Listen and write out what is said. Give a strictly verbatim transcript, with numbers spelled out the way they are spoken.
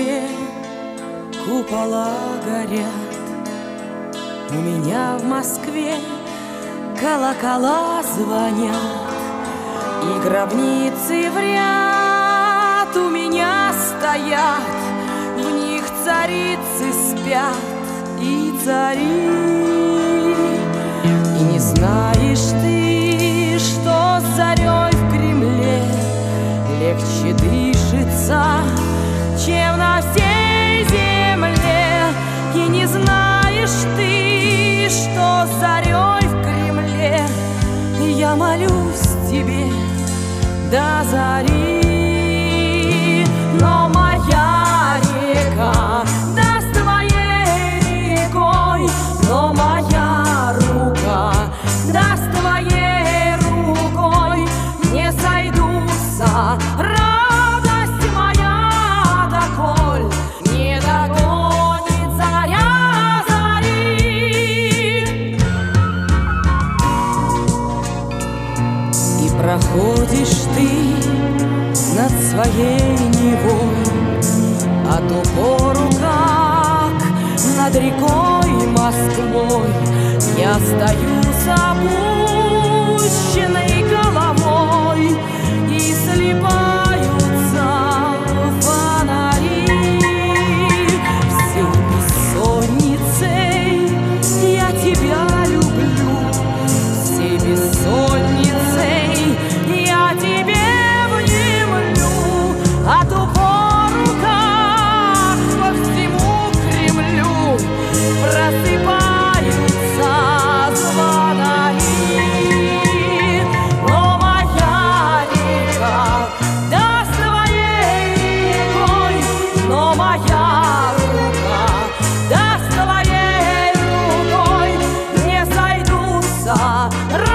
Москве купола горят, у меня в Москве колокола звонят, и гробницы в ряд у меня стоят, в них царицы спят и цари. И не знаешь ты, что с зарей в Кремле легче дышится, чем на всей земле. И не знаешь ты, что с зарей в Кремле я молюсь тебе до зари. Но моя река даст твоей рекой, но моя рука даст твоей рукой, не сойдутся. Радость моя, доколь не догонит заря зари. И проходишь ты над своей Невой, а ту пору как над рекой Москвой я стою с опущенной головой, и слипаются фонари. Всей бессонницей я тебя люблю, всей бессонницей я тебе внемлю, а ту пору как по всему Кремлю просыпаются звонари. Но моя река даст твоей рекой, но моя рука даст твоей рукой, не сойдутся.